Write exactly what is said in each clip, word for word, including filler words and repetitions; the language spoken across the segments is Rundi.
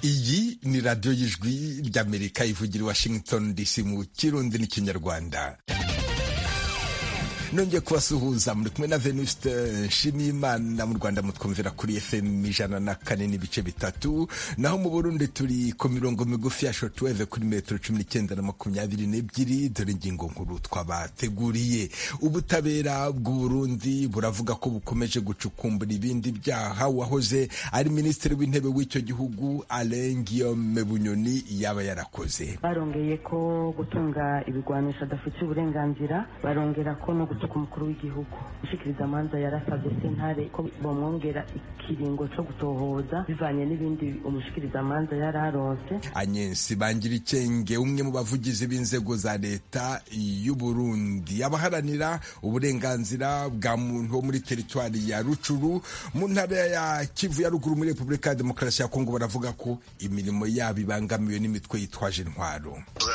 iyi ni radiyo y'ijwi ry'Amerika ivugira i Washington D C mu Kirundi n'Ikinyarwanda. Nongeye kubasuhuza, muri kumwe na Venuste Nshimiyimana. Mu Rwanda mutwumvira kuri F M ijana na kane n'ibice bitatu, naho mu Burundi turi ku mirongo migufi ya shortwave kuri metero cumi n'icyenda na makumyabiri n'ebyiri. Dore ingingo nkuru twabateguriye. Ubutabera bw'u Burundi buravuga ko bukomeje gucukumbura ibindi byaha wahoze ari minisitiri w'intebe w'icyo gihugu Alain Guillaume Bunyoni yaba yarakoze. Barongeye ko gutunga ibigwanisho adafite uburenganzira, barongera ko no gutuka umukuru w'igihugu. Ushikiriza amanza yarasabye sentare ko bomwongera ikiringo cyo gutohoza bivanye n'ibindi umushikiriza amanza yararonse. Agnes Bangiricenge, umwe mu bavugizi b'inzego za leta y'u Burundi, abaharanira uburenganzira bwa muntu wo muri teritwari ya Rucuru mu ntara ya Kivu ya ruguru muri Repubulika ya Demokarasi ya Kongo baravuga ko imirimo yabo ibangamiwe n'imitwe yitwaje intwaro.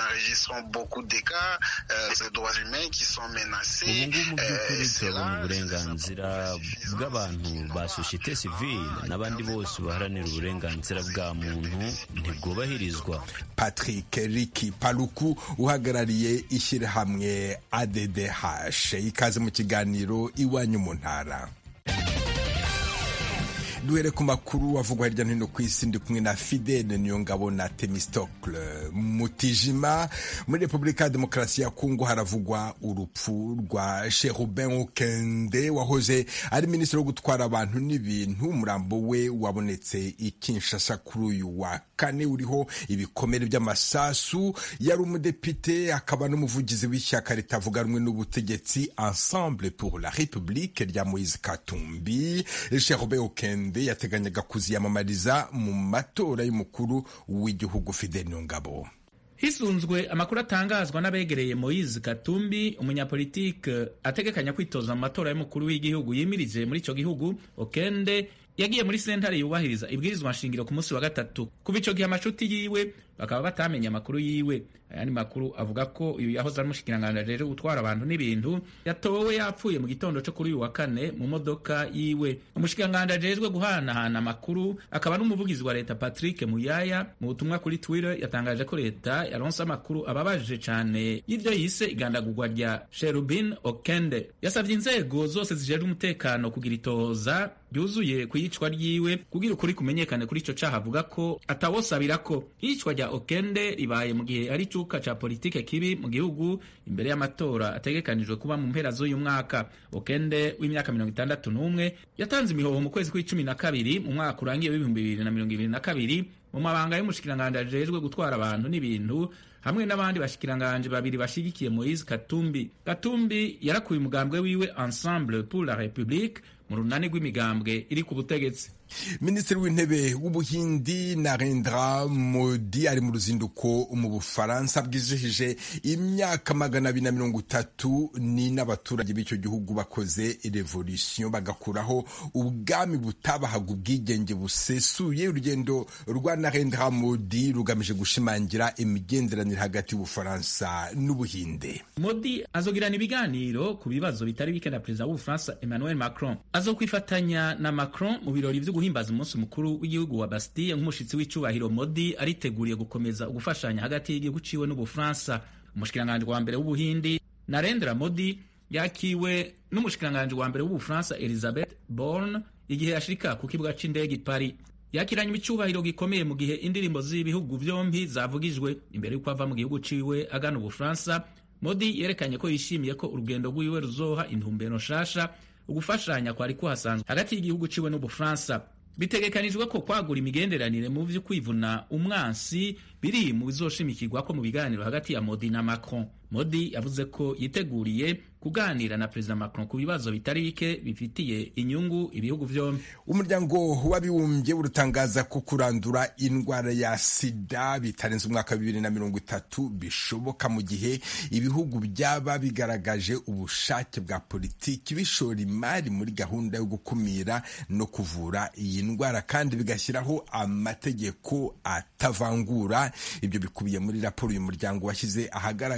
Ubu by'ukuri turabona uburenganzira bw'abantu ba societe civile n'abandi bose baharanira uburenganzira bwa muntu ntibwubahirizwa. Patrick Riki Paluku uhagarariye ishyirahamwe A D D H, ikaze mu kiganiro Iwanyu mu Ntara. Duhere ku makuru avugwa hirya no hino ku isi, ndi kumwe na Fidele Niyongabo na Temistocle Mutijima. Muri Repubulika ya Demokarasi ya Kongo haravugwa urupfu rwa Cherubin Okende wahoze ari minisitiri wo gutwara abantu n'ibintu. Umurambo we wabonetse i Kinshasa kuri uyu wa kane, uriho ibikomere by'amasasu. Yari umudepite akaba n'umuvugizi w'ishyaka ritavuga rumwe n'ubutegetsi Ensemble pour la République rya Moise Katumbi. Cherubin Okende yateganyaga kuziyamamariza mu matora y'umukuru w'igihugu. Fidele Niyongabo. Hisunzwe amakuru atangazwa n'abegereye Moise Katumbi, umunyapolitike ategekanya kwitoza mu matora y'umukuru w'igihugu yimirije muri ico gihugu, Okende yagiye muri sentare yubahiriza ibwirizwa nshingiro ku munsi wa gatatu. Kuva ico gihe amashuti yiwe bakaba batamenya amakuru yiwe. Ayandi makuru avuga ko uyu yahoze ari umushikiranganji rero gutwara abantu n'ibintu yatowe yapfuye mu gitondo cyo kuri uyu wa kane mu modoka yiwe. Umushikiranganji ajejwe guhanahana amakuru akaba n'umuvugizi wa leta Patrick Muyaya mu butumwa kuri Twitter yatangaje ko leta yaronse amakuru ababaje cyane y'ivyo yise igandagurwa rya Cherubin Okende. Yasavye inzego zose zijejwe umutekano kugira itohoza byuzuye ku yicwa ryiwe kugira ukuri kumenyekane kuri ico caha. Avuga ko atawosabira ko iyicwa rya Okende ribaye mu gihe ari icuka ca politike kibi mu gihugu imbere y'amatora ategekanijwe kuba mu mpera z'uyu mwaka. Okende w'imyaka mirongo itandatu n'umwe yatanze imihoho mu kwezi kw'icumi na kabiri mu mwaka urangiye w'ibihumbi bibiri na mirongo ibiri na kabiri mu mabanga y'umushikiranganji ajejwe gutwara abantu n'ibintu hamwe n'abandi bashikiranganji babiri bashigikiye Moise Katumbi. Katumbi yarakuye umugambwe wiwe Ensemble pour la République mu runani rw'imigambwe iri ku butegetsi. Minisitiri w'intebe w'Ubuhindi Narendra Modi ari mu ruzinduko mu Bufaransa bwizihije imyaka magana abiri na mirongo itatu ni n'abaturage b'icyo gihugu bakoze revolution bagakuraho ubwami butabahaga ubwigenge busesuye. Urugendo rwa Narendra Modi rugamije gushimangira imigenderanire hagati y'Ubufaransa n'Ubuhinde. Modi azogirana ibiganiro ku bibazo bitari bike na perezida w'Ubufaransa Emmanuel Macron. Azokwifatanya na Macron mu birori vyo guhimbaza umunsi mukuru w'igihugu wa Bastille nk'umushitsi w'icubahiro. Modi ariteguriye gukomeza ugufashanya hagati y'igihugu ciwe n'Ubufaransa. Umushikiranganji wa mbere w'Ubuhindi Narendra Modi yakiwe n'umushikiranganji wa mbere w'Ubufaransa Elisabeth Borne igihe yashika ku kibuga c'indege i Paris. Yakiranye icubahiro gikomeye mu gihe indirimbo z'ibihugu vyompi zavugijwe. Imbere y'uko ava mu gihugu ciwe agana Ubufaransa, Modi yerekanye ko yishimiye ko urugendo rwiwe ruzoha intumbero nshasha ugufashanya kwari kuhasanzwe hagati y'igihugu ciwe n'Ubufaransa. Bitegekanijwe ko kwagura imigenderanire mu vyo kwivuna umwansi biri mu bizoshimikirwa ko mu biganiro hagati ya Modi na Macron. Modi yavuze ko yiteguriye kuganira na Perezida Macron ku bibazo bitari bike bifitiye inyungu ibihugu vyombi. Umuryango w'abibumbye urutangaza ko kurandura indwara ya sida bitarenze umwaka wa bibiri na mirongo itatu bishoboka mu gihe ibihugu byaba bigaragaje ubushake bwa politiki bishora imari muri gahunda yo gukumira no kuvura iyi ndwara kandi bigashyiraho amategeko atavangura. Ibyo bikubiye muri raporo uyu muryango washyize ahagaragara kuri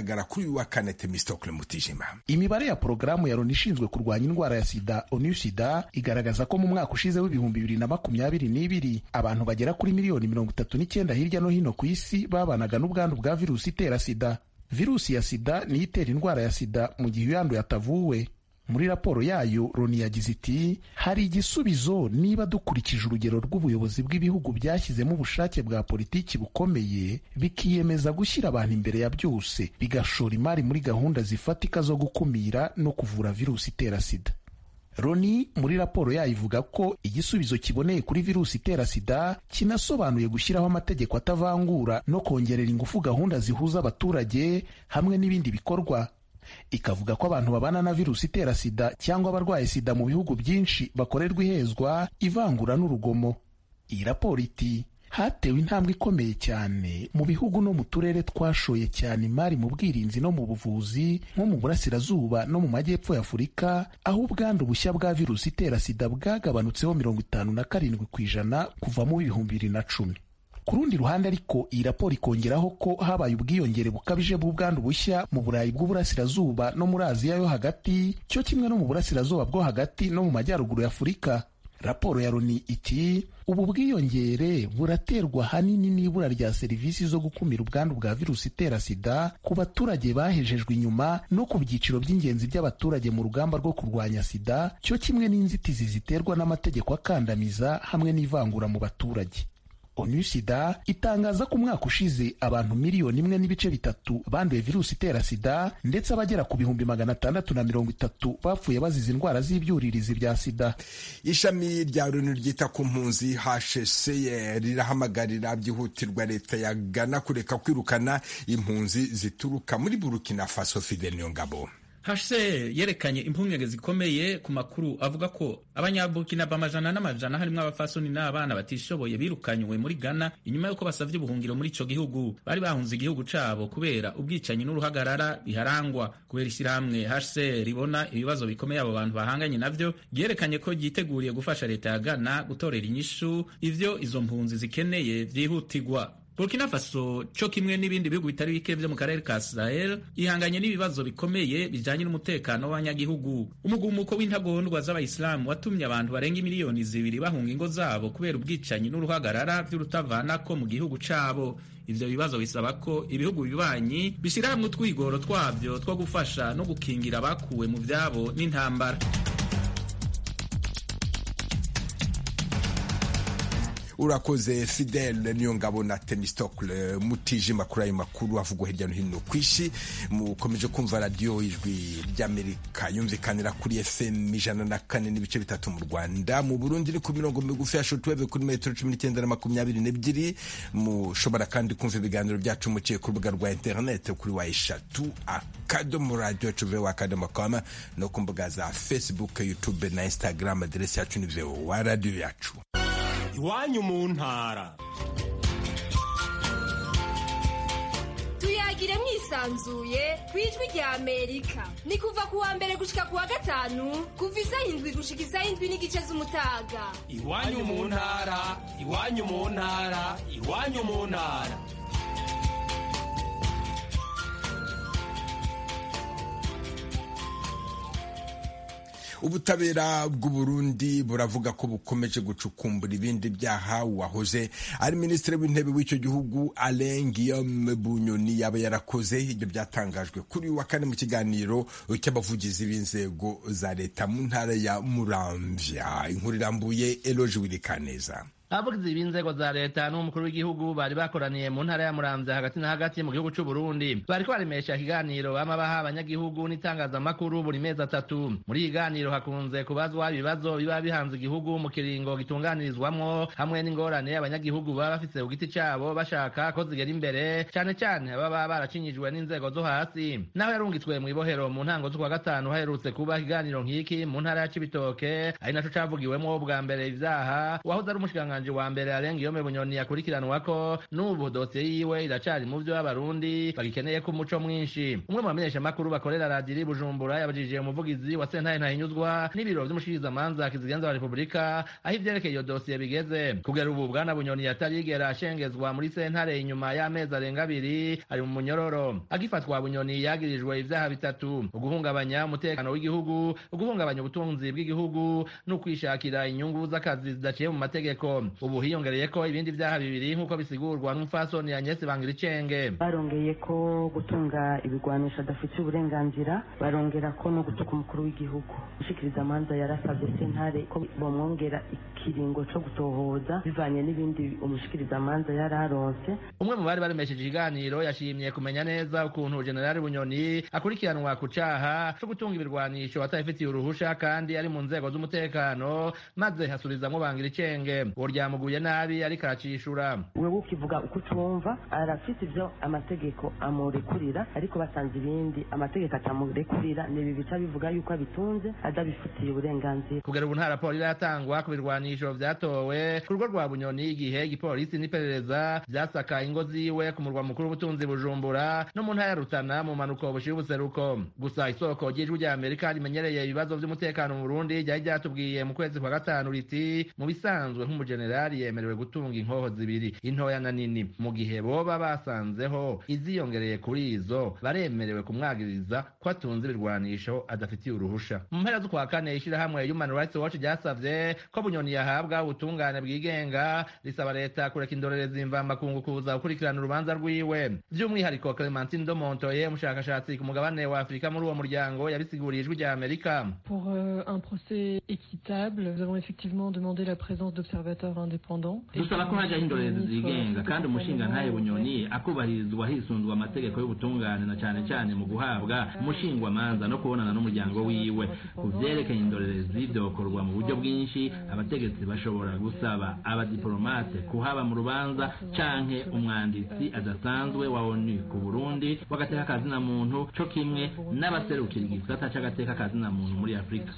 kuri wa kane. Temistokle Mutijima. Imibare ya porogaramu ya Loni ishinzwe kurwanya indwara ya sida onu sida igaragaza ko mu mwaka ushize w'ibihumbi bibiri na makumyabiri n'ibiri abantu bagera kuri miliyoni mirongo itatu n'icyenda hirya no hino ku isi babanaga n'ubwandu bwa virusi itera sida. Virusi ya sida niyo itera indwara ya sida mu gihe uyanduye atavuwe. Muri raporo yayo Loni yagize iti hari igisubizo niba dukurikije urugero rw'ubuyobozi bw'ibihugu byashyizemo ubushake bwa politiki bukomeye bikiyemeza gushyira abantu imbere ya byose bigashora imari muri gahunda zifatika zo gukumira no kuvura virusi itera sida. Loni muri raporo yayo ivuga ko igisubizo kiboneye kuri virusi itera sida kinasobanuye gushyiraho amategeko atavangura no kongerera ingufu gahunda zihuza abaturage hamwe n'ibindi bikorwa. Ikavuga ko abantu babana na virusi itera sida cyangwa abarwaye sida mu bihugu byinshi bakorerwa ihezwa, ivangura n'urugomo. Iyi raporo iti hatewe intambwe ikomeye cyane mu bihugu no mu turere twashoye cyane imari mu bwirinzi no mu buvuzi nko mu burasirazuba no mu majyepfo ya Afurika, aho ubwandu bushya bwa virusi itera sida bwagabanutseho mirongo itanu na karindwi ku ijana kuva mu bihumbi bibiri na cumi. Ku rundi ruhande ariko iyi raporo ikongeraho ko habaye ubwiyongere bukabije bw'ubwandu bushya mu Burayi bw'uburasirazuba no muri Aziya yo hagati, cyo kimwe no mu burasirazuba bwo hagati no mu majyaruguru ya Afurika. Raporo ya Loni iti ubu bwiyongere buraterwa hanini n'ibura rya serivisi zo gukumira ubwandu bwa virusi itera sida ku baturage bahejejwe inyuma no ku byiciro by'ingenzi by'abaturage mu rugamba rwo kurwanya sida, cyo kimwe n'inzitizi ziterwa n'amategeko akandamiza hamwe n'ivangura mu baturage. onu sida itangaza ko umwaka ushize abantu miliyoni imwe n'ibice bitatu banduye virusi itera sida ndetse abagera ku bihumbi magana atandatu na mirongo itatu bapfuye bazize indwara z'ibyuririzi bya sida. Ishami rya Loni ryita ku mpunzi H C R rirahamagarira byihutirwa leta ya Ghana kureka kwirukana impunzi zituruka muri Burkina Faso. Fidel Nyongabo. H C R yerekanye impungenge zikomeye ku makuru avuga ko abanyaburkina bamajana n'amajana harimo abafasoni n'abana batishoboye birukanywe muri Ghana inyuma yuko basavye ubuhungiro muri ico gihugu. Bari bahunze igihugu cabo kubera ubwicanyi n'uruhagarara biharangwa. Kubera ishyirahamwe H C R ribona ibibazo bikomeye abo bantu bahanganye navyo, ryerekanye ko ryiteguriye gufasha leta ya Ghana gutorera inyishu ivyo izo mpunzi zikeneye vyihutirwa. Burkina Faso cyo kimwe n'ibindi bihugu bitari bike byo mu karere ka Sahel ihanganye n'ibibazo bikomeye bijanye n'umutekano w'abanyagihugu. Umugumuko w'intagondwa z'abayisilamu watumye abantu barenga miliyoni zibiri bahunga ingo zabo kubera ubwicanyi n'uruhagarara vy'urutavanako mu gihugu cabo. Ivyo bibazo bisaba ko ibihugu bibanyi bishira hamwe utwigoro twavyo two gufasha no gukingira abakuwe mu vyabo n'intambara. Urakoze Fidel Nyongabo na Temistokle Mutijima kuri ayo makuru avugwa hirya no hino kwishi. Mukomeje kumva radio Ijwi ry'Amerika yumvikanira kuri F M ijana na kane n'ibice bitatu mu Rwanda, mu Burundi ni ku mirongo migufi ya shortwave kuri metero cumi n'icyenda na makumyabiri n'ebyiri. Mushobora kandi kumva ibiganiro byacu muciye ku rubuga rwa internet kuri wa eshatu akadomo radio tuve akadomo com no ku mbuga za Facebook, YouTube na Instagram. Aderesi yacu ni wa radio yacu. Iwanyu mu ntara. Tuyagire mwisanzuye kwijwi rya Amerika. Ni kuva kuwa mbere gushika kuwa gatanu kuva isaha indwi gushika isaha indwi n'igice z'umutaga. Iwanyu mu ntara, iwanyu mu ntara, iwanyu mu ntara. Ubutabera bw'u Burundi buravuga ko bukomeje gucukumbura ibindi byaha wahoze ari minisitiri w'intebe w'icyo gihugu Alain Guillaume Bunyoni yaba yarakoze. Ibyo byatangajwe kuri wa kane mu kiganiro cy'abavugizi b'inzego za leta mu ntara ya Muramvya. Inkuru irambuye Eloge Wirikaneza. Abavugizi b'inzego za leta n'umukuru w'igihugu bari bakoraniye mu ntara ya Muramvya hagati na hagati mu gihugu cy'u Burundi. Bariko baremesha ikiganiro bamabaha abanyagihugu n'itangazamakuru buri mezi atatu. Muri ikiganiro hakunze kubazwa ibibazo biba bihanze igihugu mu kiringo gitunganirizwamwo hamwe n'ingorane abanyagihugu baba bafise ku giti cabo bashaka ko zigera imbere, cane cane baba baracinyijwe n'inzego zo hasi. Naho yarungitswe mu ibohero mu ntango z'ukwa gatanu haherutse kuba ikiganiro nk'iki mu ntara ya Cibitoke, ari naco cavugiwemwo bwa mbere ivyaha wahoze ari umushikiranganji umushikiranganji wa mbere Alain Guillaume Bunyoni yakurikiranwa ko n'ubu dosiye yiwe iracari mu vyo abarundi bagikeneye ko umuco mwinshi. Umwe mu bamenyesha makuru bakorera radiri Bujumbura yabajije umuvugizi wa sentare ntahinyuzwa n'ibiro vy'umushikirizamanza kizigenza wa Republika aho ivyerekeye iyo dosiye bigeze. Kugera ubu bwana Bunyoni yatarigera ashengezwa muri sentare inyuma y'amezi arenga abiri ari mu munyororo. Agifatwa Bunyoni yagirijwe ivyaha bitatu: uguhungabanya umutekano w'igihugu, uguhungabanya ubutunzi bw'igihugu no kwishakira inyungu z'akazi zidaciye mu mategeko. Ubu hiyongereye ko ibindi vyaha bibiri nk'uko bisigurwa n'umufasoni Agnes Bangiricenge. Barongeye ko gutunga ibigwanisho adafite uburenganzira, barongera ko no gutuka umukuru w'igihugu. Ushikiriza amanza yarasabye sentare ko bomwongera ikiringo co gutohoza bivanye n'ibindi umushikiriza amanza yararonse. Umwe mu bari baremesheje ikiganiro yashimye kumenya neza ukuntu General Bunyoni akurikiranwa ku caha co gutunga ibirwanisho atayifitiye uruhusha kandi ari mu nzego z'umutekano, maze hasurizamwo Bangiricenge uwo ryamuguye nabi ariko aracishura. Wewe ukivuga uko utumva arafite ivyo amategeko amurekurira, ariko basanze ibindi amategeko atamurekurira nibi bica bivuga yuko abitunze adabifitiye uburenganzira. Kugera ubu nta raporo iratangwa ku birwanisho vyatowe ku rugo rwa Bunyoni igihe igipolisi n'iperereza vyasaka ingo ziwe ku murwa mukuru w'ubutunzi Bujumbura no mu ntara ya Rutana mu manuko bushira ubuseruko. Gusa isoko ry'ijwi rya Amerika rimenyereye ibibazo vy'umutekano mu Burundi ryari ryatubwiye mu kwezi kwa gatanu riti mu bisanzwe nk'umujenerali yemerewe gutunga inkoho zibiri, intoya na nini, mu gihe boba basanzeho iziyongereye kuri izo baremerewe kumwagiriza ko atunze ibirwanisho adafitiye uruhusha. Mu mpera z'ukwa kane ishirahamwe Human Rights Watch ryasavye ko Bunyoni yahabwa ubutungane bwigenga, risaba leta kureka indorerezi mvamakungu kuza gukurikirana urubanza rwiwe. Vy'umwihariko Clementine Domontoye umushakashatsi ku mugabane wa Afrika muri uwo muryango yabisiguriye ijwi rya Amerika. Pour euh, un procès équitable, nous avons effectivement demandé la présence d'observateurs indépendants. Dusaba ko hajaho indorerezi zigenga kandi umushinga ntaye Bunyoni akubahirizwa hisunzwe amategeko y'ubutungane na cane cane mu guhabwa umushingwa manza no kubonana n'umuryango wiwe. Ku vyerekeye indorerezi vyokorwa mu buryo bwinshi, abategetsi bashobora gusaba abadiplomate kuhaba mu rubanza canke umwanditsi adasanzwe wa ONU ku Burundi wagateka kazina muntu co kimwe n'abaserukira igisata c'agateka kazina muntu muri Afrika.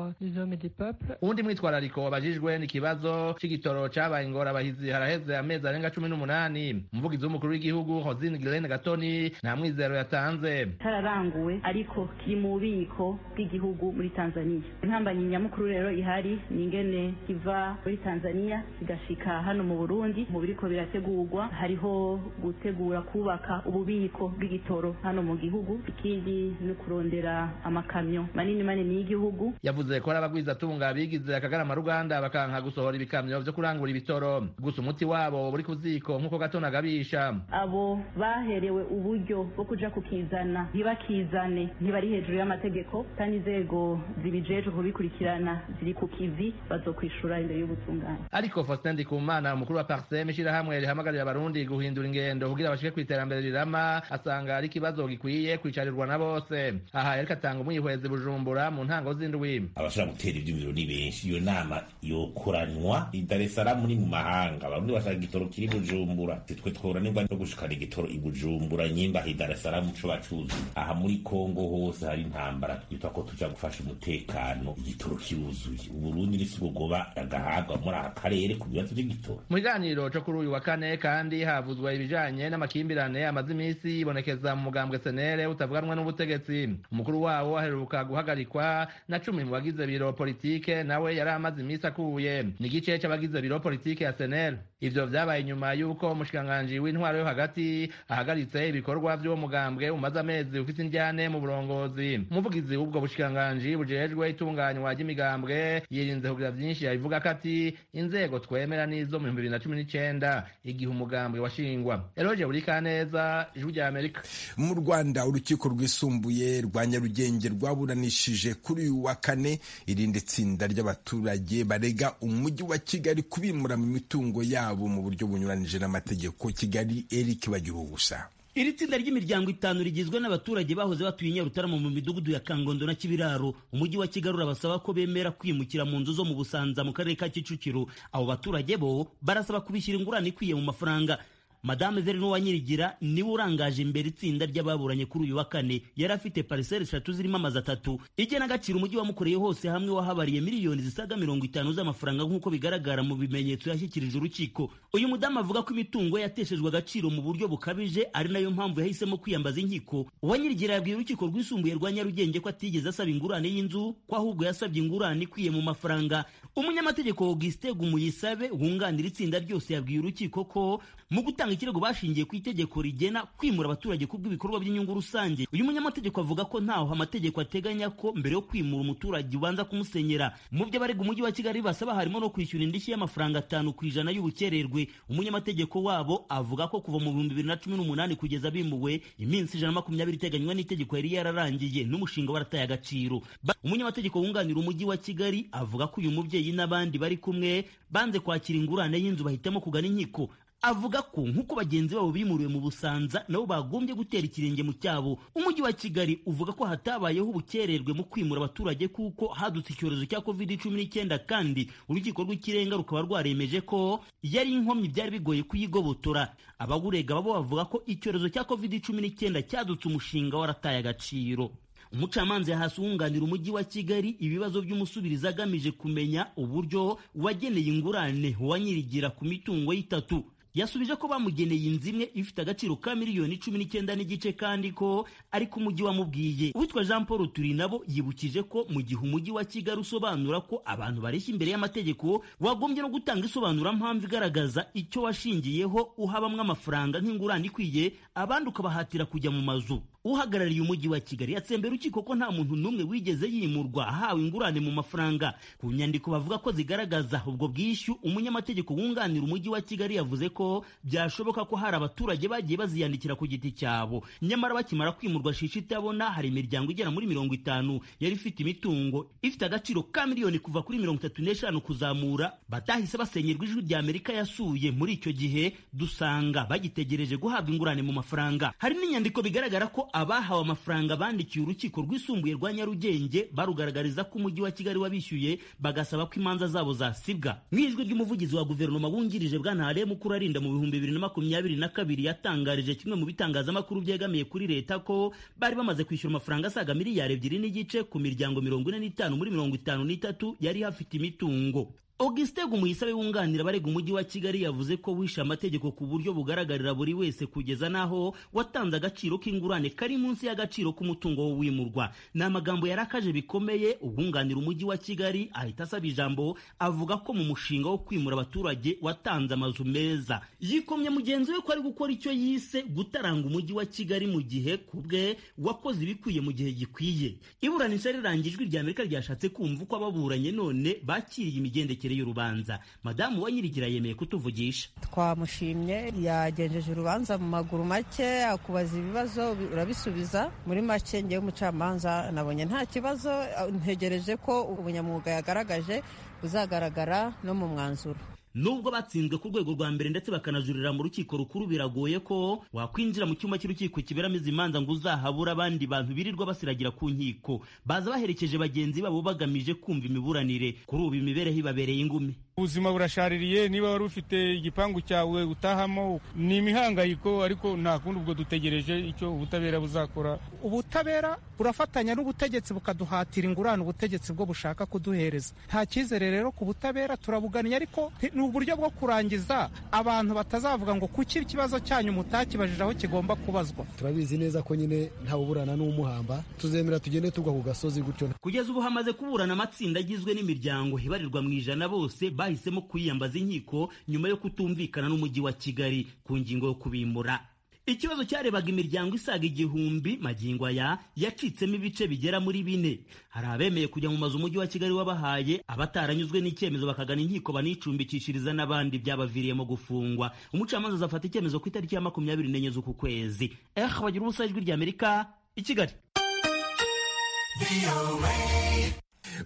Undi mwitwarariko wabajijwe n'ikibazo c'igitoro cabaye ingorabahizi haraheze amezi arenga cumi n'umunani. Umuvugizi w'umukuru w'igihugu Rosine Guilaine Gatoni nta mwizero yatanze. Tararanguwe ariko kiri mu bubiko bw'igihugu muri Tanzania. Intambanyi nyamukuru rero ihari ni ingene kiva muri Tanzania kigashika hano mu Burundi. Mu biriko birategurwa hariho gutegura kubaka ububiko bw'igitoro hano mu gihugu, ikindi no kurondera amakamyo manini manini y'igihugu. Yavuze ko abagwiza tunga bigize akagarama Ruganda bakanka gusohora ibikamyo vyo kurangura ibitoro, gusa umuti wabo buri kuziko nkuko Gatona gabisha. Abo baherewe uburyo bwo kuja kukizana ntibakizane, ntibari hejuru y'amategeko kandi inzego zibijeje kubikurikirana ziri ku kivi bazokwishura imbere y'ubutungane. Ariko Faustin Ndikumana umukuru wa Parsem ishirahamwe rihamagarira abarundi guhindura ingendo kugira bashike kwiterambere rirama, asanga ari kibazo gikwiye kwicarirwa na bose. Aha yariko atanga umwihwezi Bujumbura mu ntango z'indwi. Abashaka gutera ivy'umiro ni benshi, iyo nama yokoranwa i Dar es Salaam muri mu mahanga, abarundi bashaka igitoro kiri Bujumbura, titwe tworanirwa no gushikana igitoro i Bujumbura nyimba i Dar es Salaam co bacuzi. Aha muri Kongo hose hari intambara twita ko tuja gufasha umutekano, igitoro kiruzuye. Uburundi nisibugoba agahabwa muri aka karere ku bibazo by'igitoro. Mu kiganiro co kuri uyu wa kane kandi havuzwa ibijanye n'amakimbirane amaze imisi ibonekeza mu mugambwe S N L utavuganwa n'ubutegetsi. Umukuru wawo aheruka guhagarikwa na cumi mu bagize biro politike, nawe yari amaze imisi akuye. Ni igice c'abagize biro politike ya S N L. Ivyo vyabaye nyuma yuko umushikiranganji w'intwaro yo hagati ahagaritse ibikorwa vy'uwo mugambwe umaze amezi ufite indyane mu burongozi. Umuvugizi w'ubwo bushikiranganji bujejwe itunganywa ry'imigambwe yirinze kugira vyinshi yabivuga ko ati inzego twemera nizo mu bihumbi bibiri na cumi n'icenda igihe umugambwe washingwa. Eroje Burikaneza, Ijwi rya Amerika. Mu Rwanda urukiko rwisumbuye rwa Nyarugenge rwaburanishije kuri uyu wa kane irindi tsinda ry'abaturage barega umujyi wa Kigali kubimura mu mitungo yabo mu buryo bunyuranije n'amategeko. Kigali, Eric Bagirugusa. Iri tsinda ry'imiryango itanu rigizwe n'abaturage bahoze batuye Nyarutarama mu midugudu ya Kangondo na Kibiraro. Umujyi wa Kigali urabasaba ko bemera kwimukira mu nzu zo mu Busanza mu karere ka Kicukiro. Abo baturage bo barasaba kubishyira ingurane ikwiye mu mafaranga Madame Verino Wanyirigira niwe urangaje imbere itsinda ry'ababuranye kuri uyu wa kane. Yari afite parcelle eshatu zirimo amazu atatu. Igena agaciro umujyi wamukoreye hose hamwe wahabariye miliyoni zisaga mirongo itanu z'amafaranga nk'uko bigaragara mu bimenyetso yashyikirije urukiko. Uyu mudamu avuga ko imitungo yateshejwe agaciro mu buryo bukabije, ari nayo mpamvu yahisemo kwiyambaza inkiko. Uwanyirigira yabwiye urukiko rwisumbuye rwa Nyarugenge ko atigeze asaba ingurane y'inzu, ko ahubwo yasabye ingurane ikwiye mu mafaranga. Umunyamategeko Augustin Gumuyisabe wunganira itsinda ryose yabwiye urukiko ko mu gutanga ikirego bashingiye ku itegeko rigena kwimura abaturage kubw'ibikorwa by'inyungu rusange. Uyu munyamategeko avuga ko ntaho amategeko ateganya ko mbere yo kwimura umuturage ubanza kumusenyera. Mu byo barega umujyi wa Kigali basaba harimo no kwishyura indishyi y'amafaranga atanu ku ijana y'ubukererwe. Umunyamategeko wabo avuga ko kuva mu bihumbi bibiri na cumi n'umunani kugeza bimuwe iminsi ijana na makumyabiri iteganywa n'itegeko yari yararangiye n'umushinga warataye agaciro. Umunyamategeko wunganira umujyi wa Kigali avuga ko uyu mubyeyi n'abandi bari kumwe banze kwakira ingurane y'inzu bahitamo kugana inkiko. Avuga ko nk'uko bagenzi babo bimuriwe mu Busanza nabo bagombye gutera ikirenge mu cyabo. Umujyi wa Kigali uvuga ko hatabayeho ubukererwe mu kwimura abaturage kuko hadutse icyorezo cya covid cumi n'icyenda, kandi urukiko rw'ikirenga rukaba rwaremeje ko yari inkomyi byari bigoye kuyigobotora. Abagurega babo bavuga ko icyorezo cya covid cumi n'icyenda cyadutse umushinga warataye agaciro. Umucamanza yahasi wunganira umujyi wa Kigali ibibazo by'umusubiriza agamije kumenya uburyo wageneye ingurane Uwanyirigira ku mitungo y'itatu. Yasubije ko bamugeneye inzu imwe ifite agaciro ka miliyoni cumi n'icyenda n'igice, kandi ko ariko umujyi wamubwiye. Uwitwa Jean Paul Turinabo yibukije ko mu gihe umujyi wa Kigali usobanura ko abantu bareshya imbere y'amategeko, wagombye no gutanga isobanura mpamvu igaragaza icyo washingiyeho uhabamwe amafaranga nk'ingurane ikwiye, abandi ukabahatira kujya mu mazu. Uhagarariye umujyi wa Kigali yatsembera urukiko ko nta muntu n'umwe wigeze yimurwa ahawe ingurane mu mafaranga. Ku nyandiko bavuga ko zigaragaza ubwo bwishyu, umunyamategeko wunganira umujyi wa Kigali yavuze ko byashoboka ko hari abaturage bagiye baziyandikira ku giti cyabo, nyamara bakimara kwimurwa shisha itabona hari imiryango igera muri mirongo itanu yari ifite imitungo ifite agaciro ka miliyoni kuva kuri mirongo itatu n'eshanu kuzamura, batahise basenyerwa. Ijwi rya Amerika yasuye muri icyo gihe dusanga bagitegereje guhabwa ingurane mu mafaranga. Hari n'inyandiko bigaragara ko abahawe amafaranga bandikiye urukiko rwisumbuye rwa Nyarugenge barugaragariza ko umujyi wa Kigali wabishyuye, bagasaba ko imanza zabo zasibwa. N'ijwi ry'umuvugizi wa guverinoma wungirije Bwana Hale Mukurarinda mu bihumbi bibiri na makumyabiri na kabiri yatangarije kimwe mu bitangazamakuru byegamiye kuri leta ko bari bamaze kwishyura amafaranga asaga miliyari ebyiri n'igice ku miryango mirongo ine n'itanu muri mirongo itanu n'itatu yari hafite imitungo. Augustin Gumuyisabe wunganira abarega umujyi wa Kigali yavuze ko wishe amategeko ku buryo bugaragarira buri wese kugeza naho watanze agaciro k'ingurane kari munsi y'agaciro k'umutungo wo wimurwa. Ni amagambo yarakaje bikomeye. Ubunganira umujyi wa Kigali ahita asaba ijambo, avuga ko mu mushinga wo kwimura abaturage watanze amazu meza. Yikomye mugenzi we ko ari gukora icyo yise gutaranga umujyi wa Kigali mu gihe kubwe wakoze ibikwiye mu gihe gikwiye. Iburanisha rirangijwe rya Amerika ryashatse kumva uko ababuranye none bakiriye imigendekere y'urubanza. Madamu Wanyirigira yemeye kutuvugisha. Twamushimye, yagenjeje urubanza mu maguru make, akubaza ibibazo urabisubiza. Muri make ngewe umucamanza nabonye nta kibazo, ntegereje ko ubunyamwuga yagaragaje buzagaragara no mu mwanzuro. Nubwo batsinzwe ku rwego rwa mbere ndetse bakanajurira mu rukiko rukuru, biragoye ko wakwinjira mu cyumba cy'urukiko kiberamo izi manza ngo uzahabura abandi bantu birirwa basiragira ku nkiko. Baza baherekeje bagenzi babo bagamije kumva imiburanire. Kuri ubu imibereho ibabereye ingumi. Ubuzima burashaririye. Niba wari ufite igipangu cyawe utahamo ni imihangayiko, ariko nta kundi ubwo dutegereje icyo ubutabera buzakora. Ubutabera burafatanya n'ubutegetsi bukaduhatira ingurane ubutegetsi bwo bushaka kuduhereza. Nta cyizere rero ku butabera, turabugannye, ariko ni uburyo bwo kurangiza abantu batazavuga ngo kuki ikibazo cyanyu mutakibajije aho kigomba kubazwa. Turabizi neza ko nyine nta uburana n'umuhamba, tuzemera tugende tugwa ku gasozi gutyo. Kugeza ubu hamaze kuburana amatsinda agizwe n'imiryango ibarirwa mu ijana, bose bahisemo kwiyambaza inkiko nyuma yo kutumvikana n'umujyi wa Kigali ku ngingo yo kubimura. Ikibazo cyarebaga imiryango isaga igihumbi magingo aya yacitsemo ibice bigera muri bine. Hari abemeye kujya mu mazu umujyi wa Kigali wabahaye, abataranyuzwe n'icyemezo bakagana inkiko banicumbikishiriza, n'abandi byabaviriyemo gufungwa. Umucamanza azafata icyemezo ku itariki ya makumyabiri n'enye z'uku kwezi. Eh, bagira ubusa. Ijwi rya Amerika i Kigali.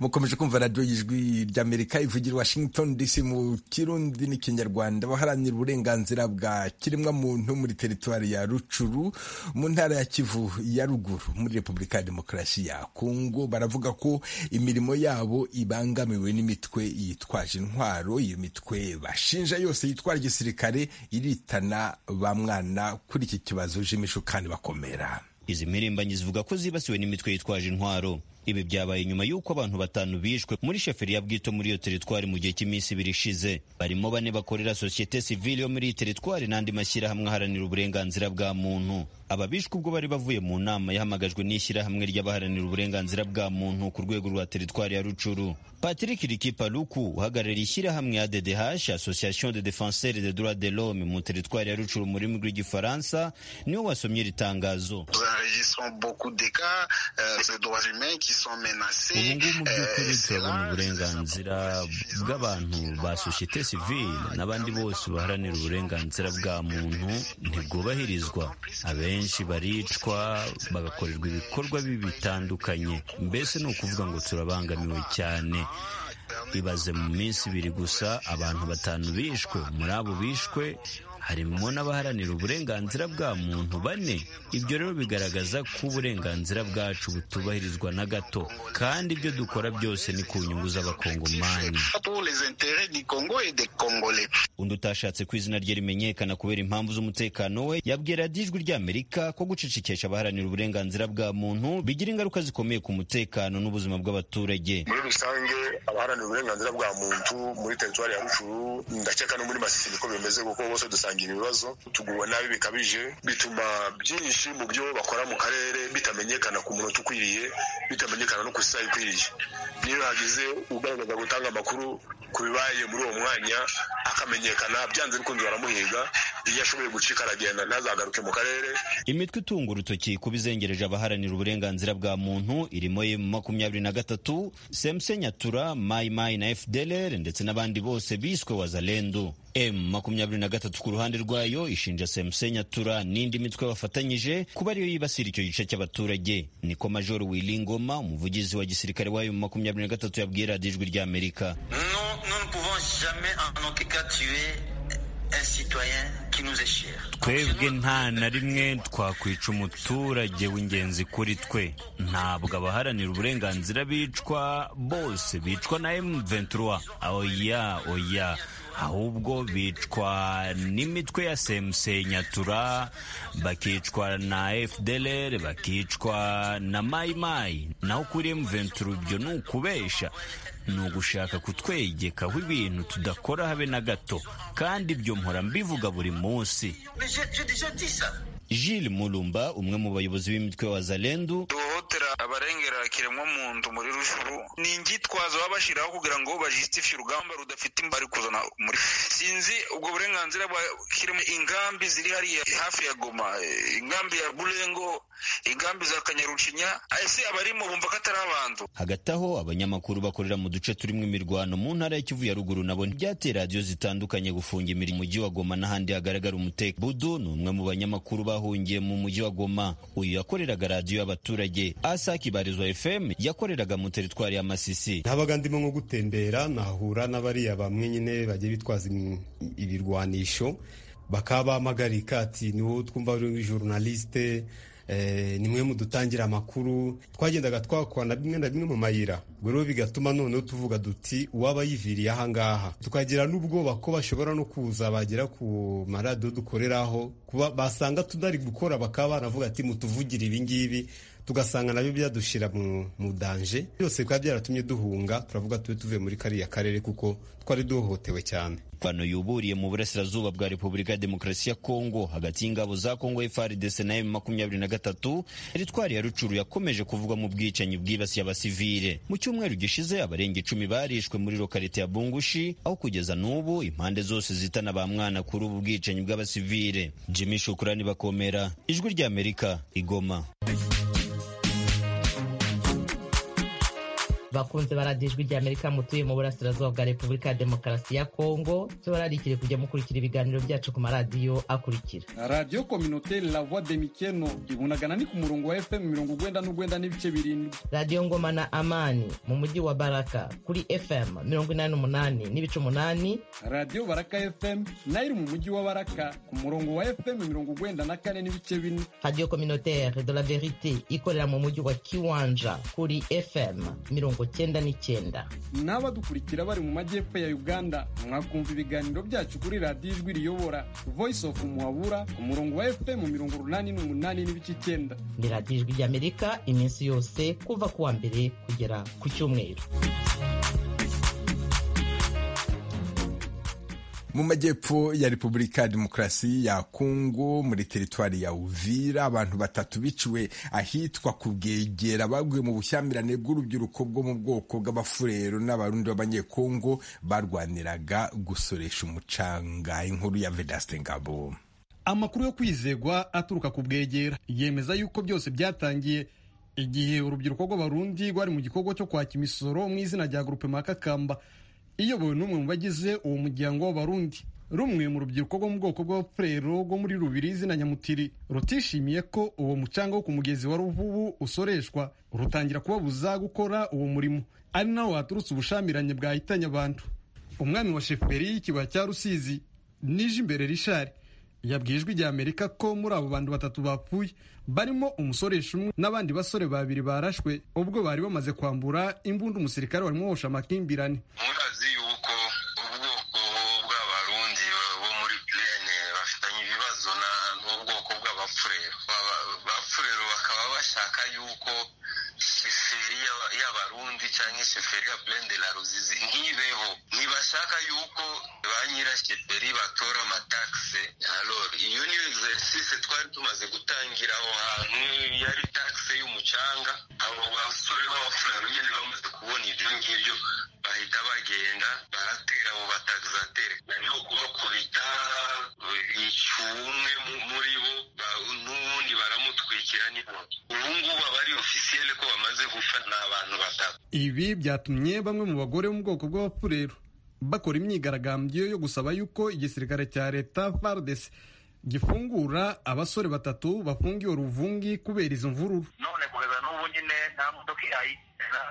mukomeje kumva radiyo y'ijwi ry'Amerika ivugira Washington D C mu Kirundi n'ikinyarwanda. Abaharanira uburenganzira bwa kiremwa muntu muri teritwari ya Rucuru mu ntara ya Kivu ya ruguru muri Repubulika ya Demokarasi ya Kongo baravuga ko imirimo yabo ibangamiwe n'imitwe yitwaje intwaro. Iyo mitwe bashinja yose yitwara igisirikare iritana ba mwana kuri iki kibazo j'imishukani bakomera. Izi mpirimbanyi zivuga ko zibasiwe n'imitwe yitwaje intwaro. Ibi byabaye nyuma y'uko abantu batanu bishwe muri sheferi ya Bwito muri iyo teritwari mu gihe cy'iminsi ibiri ishize. Barimo bane bakorera societe civile yo muri iyi teritwari n'andi mashyirahamwe aharanira uburenganzira bwa muntu. Aba bishwe ubwo bari bavuye mu nama yahamagajwe n'ishyirahamwe ry'abaharanira uburenganzira bwa muntu ku rwego rwa teritwari ya Rucuru. Patrick Rikipaluku uhagarariye ishyirahamwe ya D D H, Association de Défenseurs des Droits de l'Homme mu teritwari ya Rucuru muri rurimi rw'igifaransa, niwe wasomye iri tangazo. Ubu ngubu mu by'ukuri turabona uburenganzira bw'abantu ba societe civile n'abandi bose baharanira uburenganzira bwa muntu ntibwubahirizwa. Abenshi baricwa bagakorerwa ibikorwa bibi bitandukanye. Mbese ni ukuvuga ngo turabangamiwe cyane. Ibaze mu minsi ibiri gusa abantu batanu bishwe. Muri abo bishwe harimo n'abaharanira uburenganzira bwa muntu bane. Ibyo rero bigaragaza ko uburenganzira bwacu butubahirizwa na gato, kandi ibyo dukora byose ni ku nyungu z'abakongomani. Undi utashatse ko izina rye rimenyekana kubera impamvu z'umutekano we yabwira ijwi ry'Amerika ko gucecekesha abaharanira uburenganzira bwa muntu bigira ingaruka zikomeye ku mutekano n'ubuzima bw'abaturage. Muri rusange abaharanira uburenganzira bwa muntu muri teritwari ya Rucuru ndakeka no muri Masisi niko bimeze, kuko bose dusangira ibibazo, tuguwe nabi bikabije, bituma byinshi mu byo bakora mu karere bitamenyekana ku munota ukwiriye, bitamenyekana no ku isaha ikwiriye. Niyo hagize ugaragaza gutanga amakuru ku bibaye muri uwo mwanya akamenyekana, byanze bikunze baramuhiga, iyo ashoboye gucika aragenda ntazagaruke mu karere. Imitwe itunga urutoki ku bizengereje abaharanira uburenganzira bwa muntu irimo mu makumyabiri na gatatu, C M C Nyatura, Mai Mai na F D L R ndetse n'abandi bose biswe Wazalendo. M makumyabiri na gatatu ku ruhande rwayo ishinja C M C Nyatura n'indi mitwe bafatanyije kuba ariyo yibasira icyo gice cy'abaturage. Niko Major Willy Ngoma, umuvugizi wa gisirikare wayo mu makumyabiri na gatatu, yabwiye radiyo ijwi ry'Amerika. Twebwe nta na rimwe twakwica umuturage w'ingenzi kuri twe. Ntabwo abaharanira uburenganzira bicwa bose, bicwa na M vingt-trois. Oya oya, ahubwo bicwa n'imitwe ya C M C Nyatura, bakicwa na F D L R, bakicwa na Mai Mai. Naho kuri M vingt-trois ibyo ni ukubesha, ni ugushaka kutwegekaho ibintu tudakora habe na gato, kandi ibyo mpora mbivuga buri munsi. Gilles Mulumba, umwe mu bayobozi b'imitwe wa Wazalendo: guhohotera abarengera kiremwa muntu muri Rucuru ni ingitwazo babashiraho kugira ngo bajustifie urugamba rudafite imbari kuzana muri sinzi ubwo burenganzira bwa kiremwa. Ingambi ziri hariya hafi ya Goma, ingambi ya Bulengo, ingambi za Kanyarucinya, ese abarimo bumva ko atari abantu. Hagati aho abanyamakuru bakorera mu duce turimo imirwano mu ntara ya Kivu ya ruguru nabo byateye radiyo zitandukanye gufunga imirimo mu mujyi wa Goma n'ahandi hagaragara umutekano. Budu ni umwe mu banyamakuru bahungiye mu mujyi wa Goma. Uyu yakoreraga radiyo y'abaturage. Asaki Barizwa F M yakoreraga mu teritwari ya Masisi. Nabaga ndimo nko gutembera nahura n'abariya bamwe nyine bagiye bitwaza ibirwanisho, bakaba bamagarika ati niwo twumva uri journaliste, Eh, nimwe mu dutangira amakuru. Twagendaga twakwana bimwe na bimwe mu mayira, rero bigatuma none tuvuga duti uwaba yiviriye aha ngaha. Tukagira n'ubwoba ko bashobora no kuza bagera ku maradiyo dukoreraho, kuba basanga tudari gukora, bakaba banavuga ati mutuvugire ibi ngibi, tugasanga nabyo byadushira mu, mu danje. Byose kwa byaratumye duhunga, turavuga tube tuvuye muri kariya karere kuko twari duhohotewe cyane. Pano yuburiye mu burasirazuba bwa Repubulika ya Demokarasi ya Kongo hagati y'ingabo za Kongo F A R D C na M makumyabiri na gatatu. Teritwari ya Rucuru yakomeje kuvugwa mu bwicanyi bwibasiye abasivile. Mu cyumweru gishize abarenga icumi barishwe muri lokalite ya Bungushi, aho kugeza n'ubu impande zose zitana ba mwana kuri ubu bwicanyi bw'abasivile. Jimmy Shukrani Bakomera, Ijwi ry'Amerika, Igoma. bakunze baradijwe rya Amerika mutuye mu burasirazuba bwa Repubulika ya Demokarasi ya Kongo tubararikire kujya mukurikira ibiganiro byacu ku maradiyo akurikira: Radio Communautaire La Voix de Mikeno ibunagana ni ku murongo wa F M mirongo ugwenda n'ugwenda n'ibice birindwi, Radio Ngoma na Amani mu mujyi wa Baraka kuri F M mirongo inani n'umunani n'ibice umunani, Radio Baraka F M nayo mu mujyi wa Baraka ku murongo wa F M mirongo ugwenda na kane n'ibice bine, Radio Communautaire de la Verite ikorera mu mujyi wa Kiwanja kuri F M mirongo cyenda n'icyenda. N'abadukurikira bari mu majyepfo ya Uganda mwakumva ibiganiro byacu kuri Radio Ijwi Riyobora Voice of Muhabura ku murongo wa F M mirongo urunani n'umunani n'ibice icyenda. Ni Radio Ijwi ry'Amerika iminsi yose kuva kuwa mbere kugera ku cyumweru. Mu majyepfo ya Repubulika ya Demokarasi ya Kongo muri teritwari ya Uvira abantu batatu biciwe ahitwa ku Bwegera baguye mu bushyamirane bw'urubyiruko bwo mu bwoko bw'abafurero n'abarundi b'abanyekongo barwaniraga gusoresha umucanga. Inkuru ya Vedaste Ngabo. Amakuru yo kwizegwa aturuka ku Bwegera yemeza yuko byose byatangiye igihe urubyiruko rw'abarundi rwari mu gikorwa cyo kwaka imisoro mu izina rya Groupe Makakamba iyobowe n'umwe mu bagize uwo muryango w'abarundi. Rumwe mu rubyiruko rwo mu bwoko bw'abafurero rwo muri Rubirizi na Nyamutiri rutishimiye ko uwo mucanga wo ku mugezi wa Ruvubu usoreshwa, rutangira kubabuza gukora uwo murimo, ari naho haturutse ubushamiranye bwahitanye abantu. Umwami wa sheferi y'ikibaya cya Rusizi Nijimbere Richard yabwiye Ijwi rya Amerika ko muri abo bantu batatu bapfuye barimo umusoresha umwe n'abandi basore babiri barashwe ubwo bari bamaze kwambura imbunda umusirikare warimo wosha amakimbirane. Murazi yuko ubwoko bw'abarundi bo muri Plaine bafitanye ibibazo n'ubwoko bw'abafurero. Abafurero bakaba bashaka yuko sheferi y'abarundi cyangwa sheferi ya Plaine de la Ruzizi ntibeho, ntibashaka yuko ba nyirasheferi batora amataxe. Alors iyo ni exercice twari tumaze gutangira aho hantu, yari taxe y'umucanga. Abo basore b'abafurero nyine bamaze kubona ibyo ngibyo bahita bagenda baratera abo bataxatere, niho kubakubita icyumwe muri bo n'ubundi baramutwikira n'intoki. Ubu ngubu abari officiel ko bamaze gupfa n'abantu batatu. Ibi byatumye bamwe mu bagore bo mu bwoko bw'abafurero bakora imyigaragambyo yo gusaba yuko igisirikare cya leta F A R D C gifungura abasore batatu bafungiwe Ruvungi kubera izo mvururu. None kugeza n'ubu nyine nta modoka ihayitera,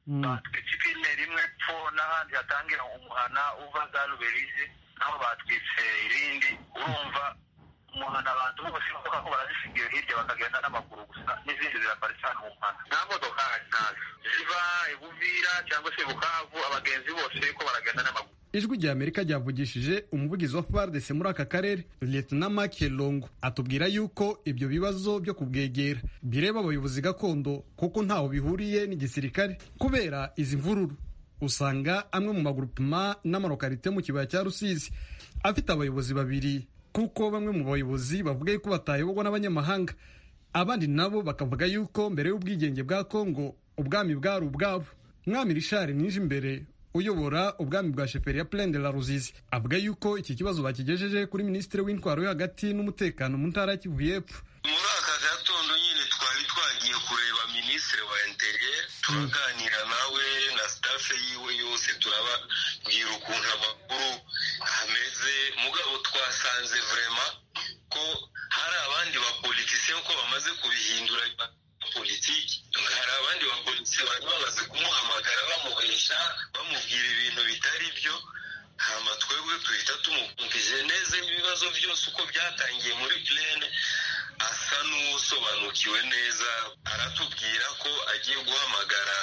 batwitse rimwe pfo n'ahandi hatangira umuhana uva za Ruberizi naho batwitse irindi. Urumva umuhana abantu bose bavuga ko barazisigiye hirya bakagenda n'amaguru gusa, n'izindi ziraparitse hano mu muhanda. Nta modoka ntazo ziva Buvira cyangwa se Bukavu, abagenzi bose ko baragenda n'amaguru. Ijwi rya Amerika ryavugishije umuvugizi wa F A R D C muri aka karere Lieutenant Mark Longo atubwira yuko ibyo bibazo byo kubwegera bireba abayobozi gakondo kuko ntaho bihuriye n'igisirikare. Kubera izi mvururu usanga amwe mu magrupema n'amarokarite mu kibaya cya Rusizi afite abayobozi babiri, kuko bamwe mu bayobozi bavuga yuko batayobogwa n'abanyamahanga, abandi nabo bakavuga yuko mbere y'ubwigenge bwa Kongo ubwami bwari ubwabo. Mwami Richard Nijimbere uyobora ubwami bwa sheferi ya Plaine de la Ruzizi avuga yuko iki kibazo bakigejeje kuri Minisitiri w'Intwaro yo hagati n'umutekano mu ntara ya Kivu y'Epfo. Muri aka gatondo nyine twari twagiye kureba Minisitiri wa Interieur, turaganira nawe na staff yiwe yose, turababwira ukuntu amakuru ameze. Mugabo twasanze vraiment ko hari abandi bapoliticiens ko bamaze kubihindura politiki. Hari abandi bapoliticiens bari bamaze kumuhamagara bamuhesha bamubwira ibintu bitari byo, hama twebwe tuhita tumubwije neza ibibazo byose uko byatangiye muri Plaine. Asa n'usobanukiwe neza, aratubwira ko agiye guhamagara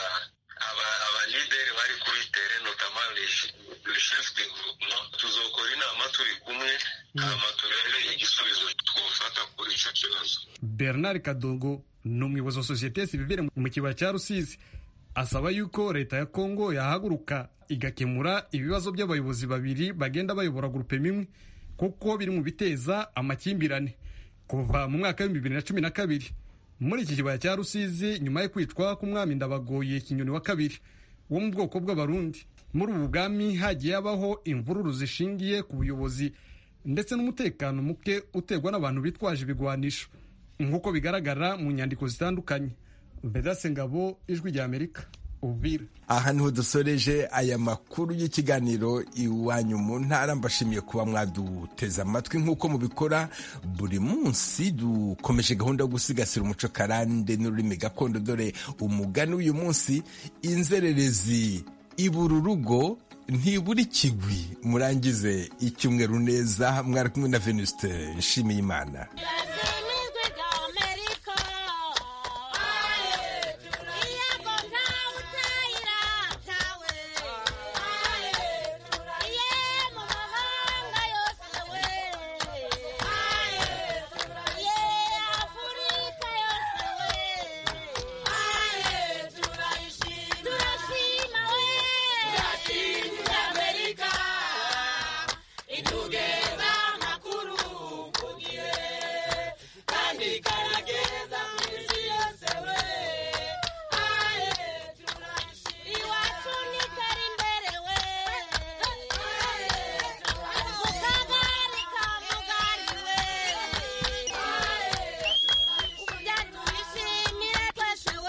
abalideri bari kuri tere, notamment le chef de groupement. Tuzokora inama turi kumwe hama turebe igisubizo twofata kuri icyo kibazo. Bernard Kadogo ni umuyobozi wa sosiyete sivile mu kibaya cya Rusizi asaba yuko leta ya Kongo yahaguruka igakemura ibibazo by'abayobozi babiri bagenda bayobora grupe imwe kuko biri mu biteza amakimbirane. Kuva mu mwaka wa bibiri na cumi na kabiri muri iki kibaya cya Rusizi, nyuma yo kwicwa k'umwami Ndabagoye Kinyoni wa kabiri wo mu bwoko bw'abarundi, muri ubu bwami hagiye habaho imvururu zishingiye ku buyobozi ndetse n'umutekano muke uterwa n'abantu bitwaje ibigwanisho nk'uko bigaragara mu nyandiko zitandukanye. Vedaste Ngabo, Ijwi rya Amerika, Uvira. Aha niho dusoreje aya makuru y'ikiganiro iwanyu mu ntara. Mbashimiye kuba mwaduteze amatwi nk'uko mubikora buri munsi. Dukomeje gahunda yo gusigasira umuco karande n'ururimi gakondo, dore umugani w'uyu munsi: inzererezi ibura urugo ntibura ikigwi. Murangize icyumweru neza. Mwari kumwe na Venuste Nshimiyimana.